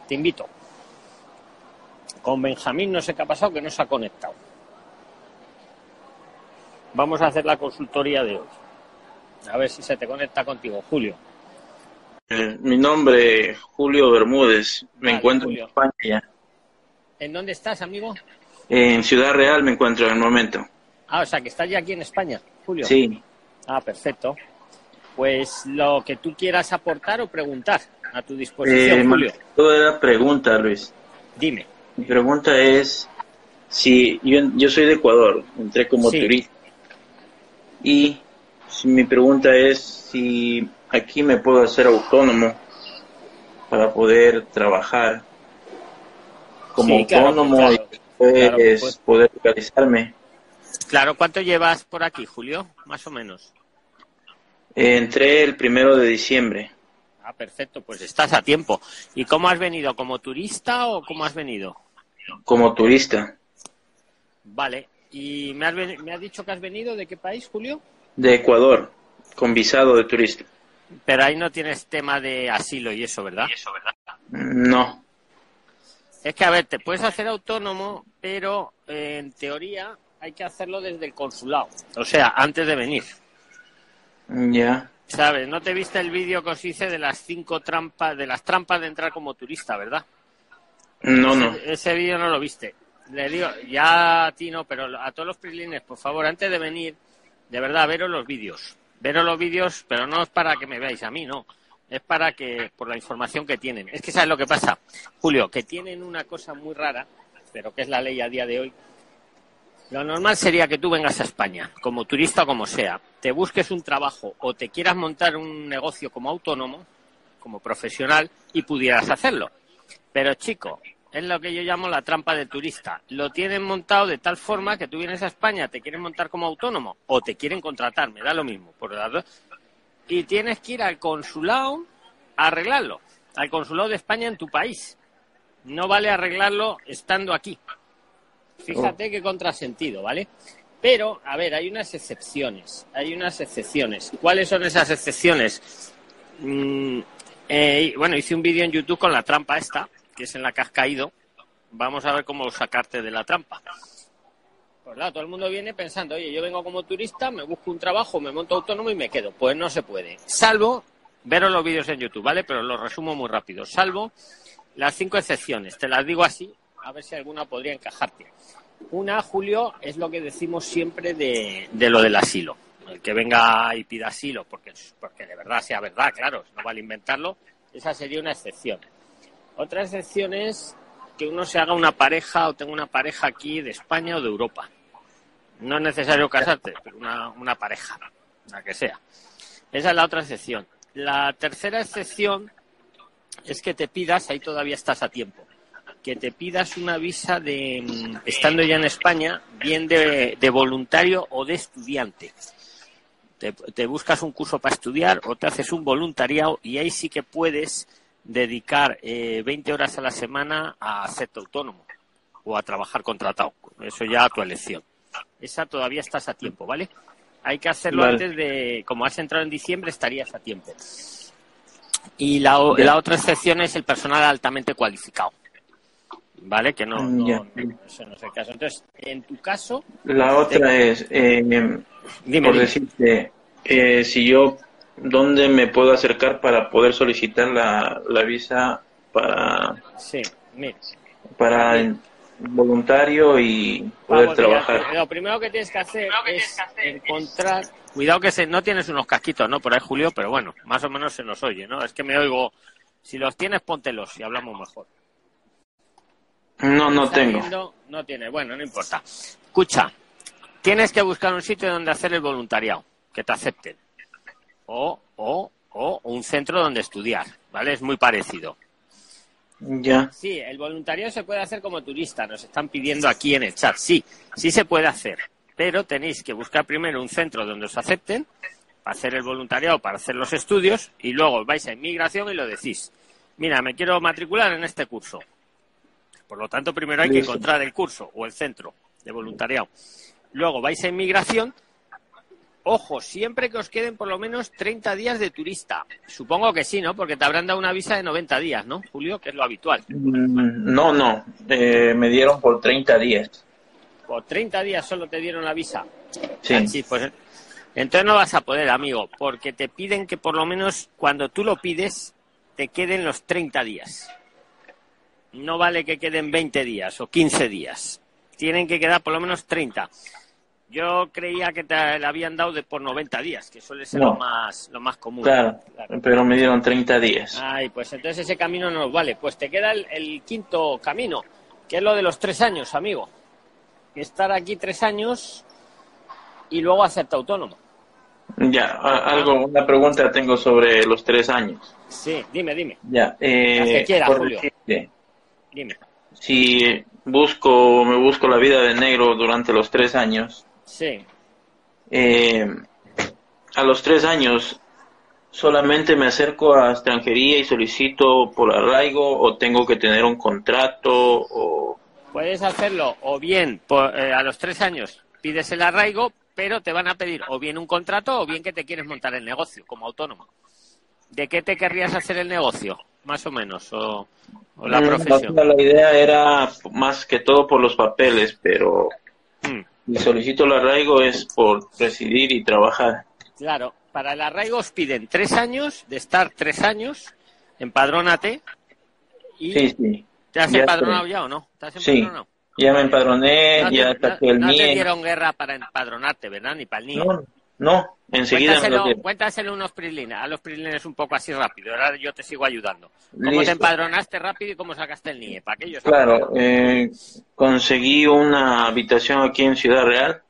te invito. Con Benjamín no sé qué ha pasado, que no se ha conectado. Vamos a hacer la consultoría de hoy. A ver si se te conecta contigo, Julio. Mi nombre es Julio Bermúdez. Me encuentro Julio. en España. ¿En dónde estás, amigo? En Ciudad Real me encuentro en el momento. O sea, que estás ya aquí en España, Julio. Sí. Perfecto. Pues lo que tú quieras aportar o preguntar, a tu disposición, Julio. Toda la pregunta, Luis. Dime. Mi pregunta es si yo soy de Ecuador, entré como turista. Y mi pregunta es si aquí me puedo hacer autónomo para poder trabajar como autónomo y poder localizarme. Claro, ¿cuánto llevas por aquí, Julio? Más o menos. Entré el 1 de diciembre. Perfecto, pues estás a tiempo. ¿Y cómo has venido? ¿Como turista o cómo has venido? Como turista. Vale. ¿Y me has dicho que has venido de qué país, Julio? De Ecuador, con visado de turista. Pero ahí no tienes tema de asilo y eso, ¿verdad? No. Es que, a ver, te puedes hacer autónomo, pero en teoría hay que hacerlo desde el consulado. O sea, antes de venir. Ya. ¿Sabes? ¿No te viste el vídeo que os hice de las 5 trampas, de las trampas de entrar como turista, verdad? No. Ese vídeo no lo viste. Le digo, ya a ti no, pero a todos los prilines, por favor, antes de venir, de verdad, veros los vídeos. Veros los vídeos, pero no es para que me veáis a mí, no. Es para que, por la información que tienen. Es que ¿sabes lo que pasa, Julio? Que tienen una cosa muy rara, pero que es la ley a día de hoy. Lo normal sería que tú vengas a España, como turista o como sea, te busques un trabajo o te quieras montar un negocio como autónomo, como profesional, y pudieras hacerlo. Pero, chico, es lo que yo llamo la trampa del turista. Lo tienen montado de tal forma que tú vienes a España, te quieren montar como autónomo o te quieren contratar, me da lo mismo, por las dos. Y tienes que ir al consulado a arreglarlo, al consulado de España en tu país. No vale arreglarlo estando aquí. Fíjate qué contrasentido, ¿vale? Pero, a ver, hay unas excepciones. ¿Cuáles son esas excepciones? Bueno, hice un vídeo en YouTube con la trampa esta, que es en la que has caído. Vamos a ver cómo sacarte de la trampa. Pues claro, todo el mundo viene pensando, oye, yo vengo como turista, me busco un trabajo, me monto autónomo y me quedo. Pues no se puede. Salvo, veros los vídeos en YouTube, ¿vale? Pero los resumo muy rápido. Salvo las 5 excepciones. Te las digo así, a ver si alguna podría encajarte. Una, Julio, es lo que decimos siempre de lo del asilo. El que venga y pida asilo, porque de verdad sea verdad, claro, no vale inventarlo, esa sería una excepción. Otra excepción es que uno se haga una pareja o tenga una pareja aquí de España o de Europa. No es necesario casarte, pero una pareja, la que sea. Esa es la otra excepción. La tercera excepción es que te pidas, ahí todavía estás a tiempo, que te pidas una visa de, estando ya en España, bien de voluntario o de estudiante. Te buscas un curso para estudiar o te haces un voluntariado y ahí sí que puedes dedicar 20 horas a la semana a hacerte autónomo o a trabajar contratado. Eso ya a tu elección. Esa todavía estás a tiempo, ¿vale? Hay que hacerlo antes de, como has entrado en diciembre, estarías a tiempo. Y la otra excepción es el personal altamente cualificado. ¿Vale? Que no, eso no es el caso. Entonces, en tu caso... La otra es, por decirte, si yo, ¿dónde me puedo acercar para poder solicitar la visa para voluntario y poder trabajar? Lo primero que tienes que hacer es encontrar... Cuidado que no tienes unos casquitos, ¿no? Por ahí, Julio, pero bueno, más o menos se nos oye, ¿no? Es que me oigo... Si los tienes, póntelos y hablamos mejor. No tengo. No tienes, bueno, no importa. Escucha, tienes que buscar un sitio donde hacer el voluntariado, que te acepten. O un centro donde estudiar, ¿vale? Es muy parecido. Ya. Sí, el voluntariado se puede hacer como turista, nos están pidiendo aquí en el chat. Sí se puede hacer, pero tenéis que buscar primero un centro donde os acepten para hacer el voluntariado, para hacer los estudios, y luego vais a inmigración y lo decís. Mira, me quiero matricular en este curso. Por lo tanto, primero hay que encontrar el curso o el centro de voluntariado. Luego vais a inmigración Ojo, siempre que os queden por lo menos 30 días de turista. Supongo que sí, ¿no? Porque te habrán dado una visa de 90 días, ¿no, Julio? Que es lo habitual. No, me dieron por 30 días. Por 30 días solo te dieron la visa. Sí. Sí, pues entonces no vas a poder, amigo, porque te piden que por lo menos cuando tú lo pides te queden los 30 días. No vale que queden 20 días o 15 días. Tienen que quedar por lo menos 30. Yo creía que te la habían dado por 90 días, que suele ser lo más común. Claro, pero me dieron 30 días. Ay, pues entonces ese camino no nos vale. Pues te queda el quinto camino, que es lo de los 3 años, amigo. Estar aquí 3 años y luego hacerte autónomo. Ya, una pregunta tengo sobre los 3 años. Sí, dime. Ya, Las que quiera, Julio. Dime. Si me busco la vida de negro durante los 3 años. Sí. A los 3 años, ¿solamente me acerco a extranjería y solicito por arraigo o tengo que tener un contrato? O... Puedes hacerlo o bien a los 3 años pides el arraigo, pero te van a pedir o bien un contrato o bien que te quieres montar el negocio como autónomo. ¿De qué te querrías hacer el negocio, más o menos, o la profesión? La idea era más que todo por los papeles, pero si solicito el arraigo es por residir y trabajar. Claro, para el arraigo os piden 3 años, de estar 3 años, empadrónate. Y sí. ¿Te has empadronado ya o no? ¿Te has empadronado? Sí, ya me empadroné, ya saqué el NIE. No te dieron guerra para empadronarte, ¿verdad? Ni para el NIE. No, enseguida Cuéntaselo unos PRIXLINES, a los PRIXLINES un poco así rápido, ahora yo te sigo ayudando. ¿Cómo Listo. te empadronaste rápido y cómo sacaste el NIE? Para aquellos. Claro, conseguí una habitación aquí en Ciudad Real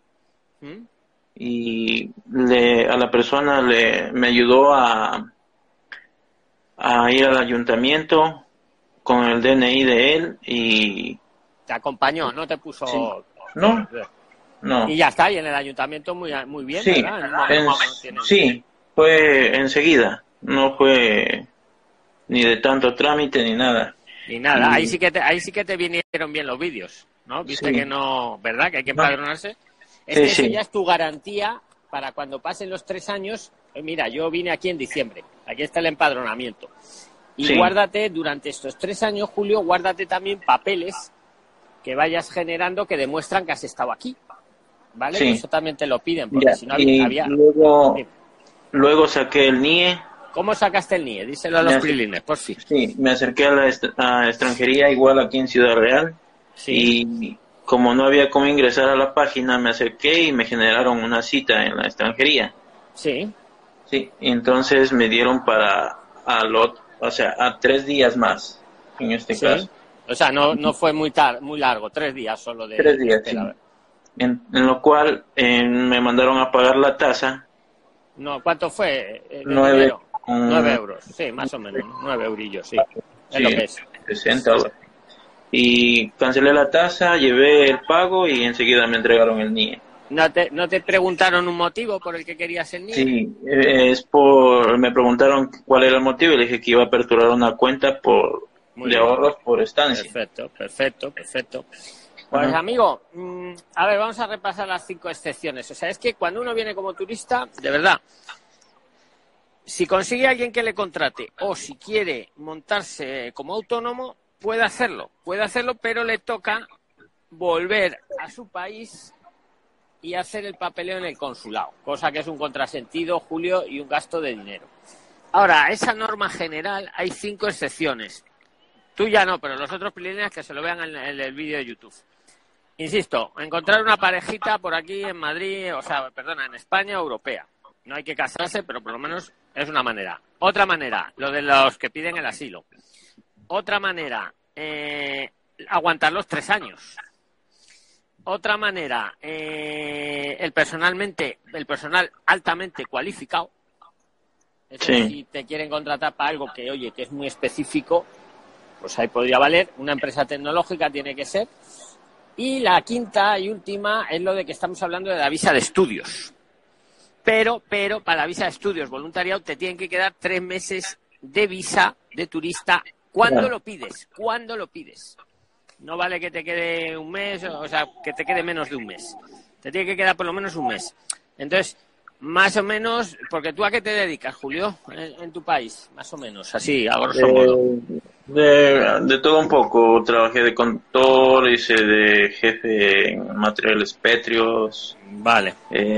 y a la persona me ayudó a ir al ayuntamiento con el DNI de él y... Te acompañó, no te puso... Sí. No. Y ya está, y en el ayuntamiento muy bien, sí, ¿verdad? Sí, fue enseguida, no fue ni de tanto trámite ni nada. Ni nada, ahí sí que te vinieron bien los vídeos, ¿no? Viste que no, ¿verdad? Que hay que empadronarse. Eso ya es tu garantía para cuando pasen los 3 años. Mira, yo vine aquí en diciembre, aquí está el empadronamiento. Y guárdate, durante estos 3 años, Julio, guárdate también papeles que vayas generando que demuestran que has estado aquí. ¿Vale? Eso también te lo piden, porque si no había... Luego saqué el NIE. ¿Cómo sacaste el NIE? Díselo a los PRIXLINES, por fin. Sí, me acerqué a la extranjería igual aquí en Ciudad Real. Sí. Y como no había cómo ingresar a la página, me acerqué y me generaron una cita en la extranjería. Sí. Sí, entonces me dieron a 3 días más, en este caso. O sea, no fue muy largo, 3 días solo de... 3 días, sí. En lo cual me mandaron a pagar la tasa. No, ¿cuánto fue? 9 euros, sí, más o menos, 9 eurillos, sí. Es lo que es. 60 euros. Y cancelé la tasa, llevé el pago y enseguida me entregaron el NIE. ¿No te preguntaron un motivo por el que querías el NIE? Sí, me preguntaron cuál era el motivo y le dije que iba a aperturar una cuenta de ahorros por estancia. Perfecto. Pues amigo, a ver, vamos a repasar las 5 excepciones. O sea, es que cuando uno viene como turista, de verdad, si consigue a alguien que le contrate o si quiere montarse como autónomo, puede hacerlo, pero le toca volver a su país y hacer el papeleo en el consulado, cosa que es un contrasentido, Julio, y un gasto de dinero. Ahora, a esa norma general hay 5 excepciones. Tú ya no, pero los otros PRIXLINES que se lo vean en el vídeo de YouTube. Insisto, encontrar una parejita por aquí en Madrid, en España o europea. No hay que casarse, pero por lo menos es una manera. Otra manera, lo de los que piden el asilo. Otra manera, aguantar los 3 años. Otra manera, el personal altamente cualificado. Eso si te quieren contratar para algo que es muy específico, pues ahí podría valer. Una empresa tecnológica tiene que ser. Y la quinta y última es lo de que estamos hablando de la visa de estudios. Pero para la visa de estudios voluntariado te tienen que quedar 3 meses de visa de turista. ¿Cuándo lo pides? No vale que te quede un mes, que te quede menos de un mes. Te tiene que quedar por lo menos un mes. Entonces, Más o menos, porque tú a qué te dedicas, Julio, en tu país, más o menos, así, a grosso modo. De todo un poco. Trabajé de conductor, hice de jefe en materiales pétreos, Vale.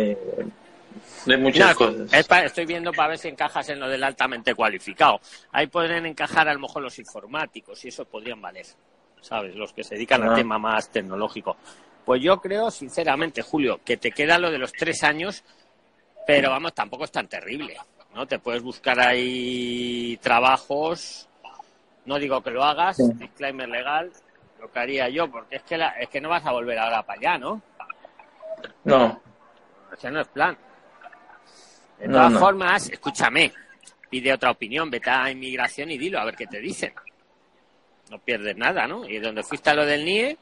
de muchas cosas. Estoy viendo para ver si encajas en lo del altamente cualificado. Ahí pueden encajar a lo mejor los informáticos y eso podrían valer, ¿sabes? Los que se dedican al tema más tecnológico. Pues yo creo, sinceramente, Julio, que te queda lo de los 3 años, pero vamos, tampoco es tan terrible, ¿no? Te puedes buscar ahí trabajos, no digo que lo hagas, disclaimer legal, lo que haría yo, porque es que no vas a volver ahora para allá, ¿no? No. Ese no es plan. De todas formas, escúchame, pide otra opinión, vete a inmigración y dilo, a ver qué te dicen. No pierdes nada, ¿no? Y donde fuiste a lo del NIE,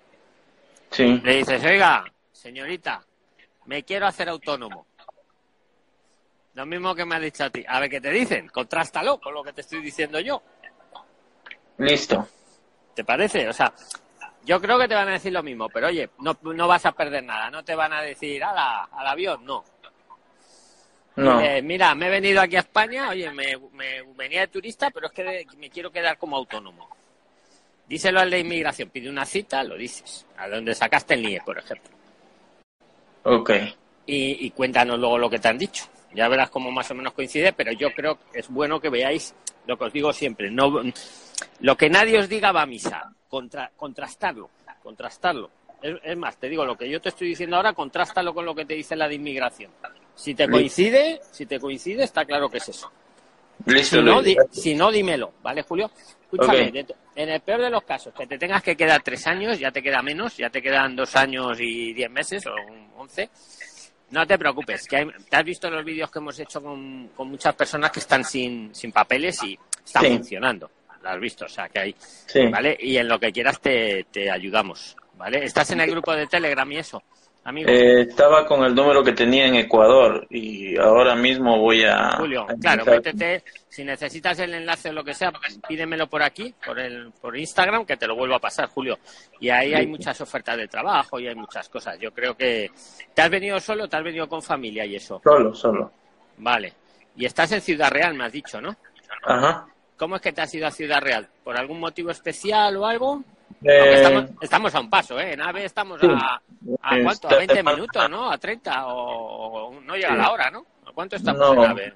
sí. Le dices, oiga, señorita, me quiero hacer autónomo. Lo mismo que me has dicho a ti. A ver qué te dicen, contrástalo con lo que te estoy diciendo yo. Listo. ¿Te parece? O sea, yo creo que te van a decir lo mismo, pero oye, no vas a perder nada. No te van a decir, al avión, no. No. Mira, me he venido aquí a España, oye, me venía de turista, pero es que me quiero quedar como autónomo. Díselo al de inmigración, pide una cita, lo dices, a donde sacaste el NIE, por ejemplo. Ok. Y cuéntanos luego lo que te han dicho. Ya verás cómo más o menos coincide, pero yo creo que es bueno que veáis lo que os digo siempre. No, lo que nadie os diga va a misa. Contrastarlo. Es más, te digo, lo que yo te estoy diciendo ahora, contrástalo con lo que te dice la de inmigración. Si te coincide, está claro que es eso. Listo, si no, dímelo, ¿vale, Julio? Escúchame, en el peor de los casos, que te tengas que quedar 3 años, ya te queda menos, ya te quedan 2 años y 10 meses o 11. No te preocupes, que te has visto los vídeos que hemos hecho con muchas personas que están sin papeles y están funcionando. Lo has visto, o sea, que hay, ¿vale? Y en lo que quieras te ayudamos, ¿vale? ¿Estás en el grupo de Telegram y eso, amigo? Estaba con el número que tenía en Ecuador y ahora mismo voy a... Julio, claro, métete, si necesitas el enlace o lo que sea, pídemelo por aquí, por Instagram, que te lo vuelvo a pasar, Julio. Y ahí hay muchas ofertas de trabajo y hay muchas cosas. Yo creo que... ¿Te has venido solo o te has venido con familia y eso? Solo. Vale. Y estás en Ciudad Real, me has dicho, ¿no? Ajá. ¿Cómo es que te has ido a Ciudad Real? ¿Por algún motivo especial o algo? Estamos a un paso, ¿eh? En AVE estamos ¿a cuánto? ¿A 20 minutos, no? ¿A 30? ¿O no llega la hora, no? ¿A cuánto estamos en AVE?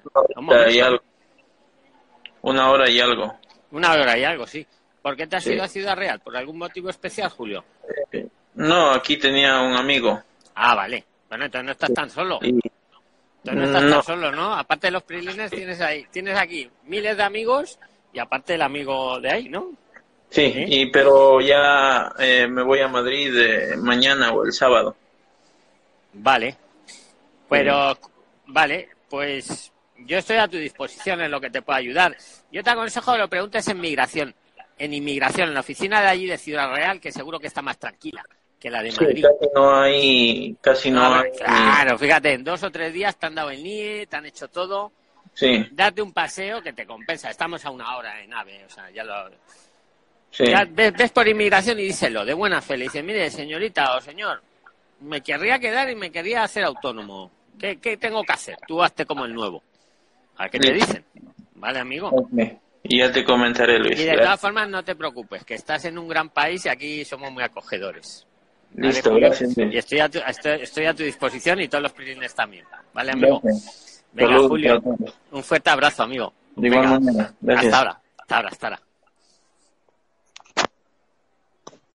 Una hora y algo. Una hora y algo, sí. ¿Por qué te has ido a Ciudad Real? ¿Por algún motivo especial, Julio? No, aquí tenía un amigo. Ah, vale. Bueno, entonces no estás tan solo. Entonces no estás tan solo, ¿no? Aparte de los PRIXLINERS tienes aquí miles de amigos y aparte el amigo de ahí, ¿no? Sí, pero ya me voy a Madrid mañana o el sábado. Vale. Pero, vale, pues yo estoy a tu disposición en lo que te pueda ayudar. Yo te aconsejo que lo preguntes en migración. En inmigración, en la oficina de allí de Ciudad Real, que seguro que está más tranquila que la de Madrid. Casi no hay. Claro, fíjate, en 2 o 3 días te han dado el NIE, te han hecho todo. Sí. Date un paseo que te compensa. Estamos a 1 hora en AVE, o sea, ya lo... Sí. Ya ves por inmigración y díselo, de buena fe. Le dices, mire, señorita o señor, me querría quedar y me querría hacer autónomo. ¿Qué tengo que hacer? Tú hazte como el nuevo. ¿A qué te dicen? ¿Vale, amigo? Okay. Y ya te comentaré, Luis. Y de todas formas, no te preocupes, que estás en un gran país y aquí somos muy acogedores. Listo, ¿vale, gracias. Y estoy a tu disposición y todos los PRIXLINERS también. ¿Vale, amigo? Gracias. Venga, Salud, Julio, un fuerte abrazo, amigo. De igual manera. Gracias. Hasta ahora.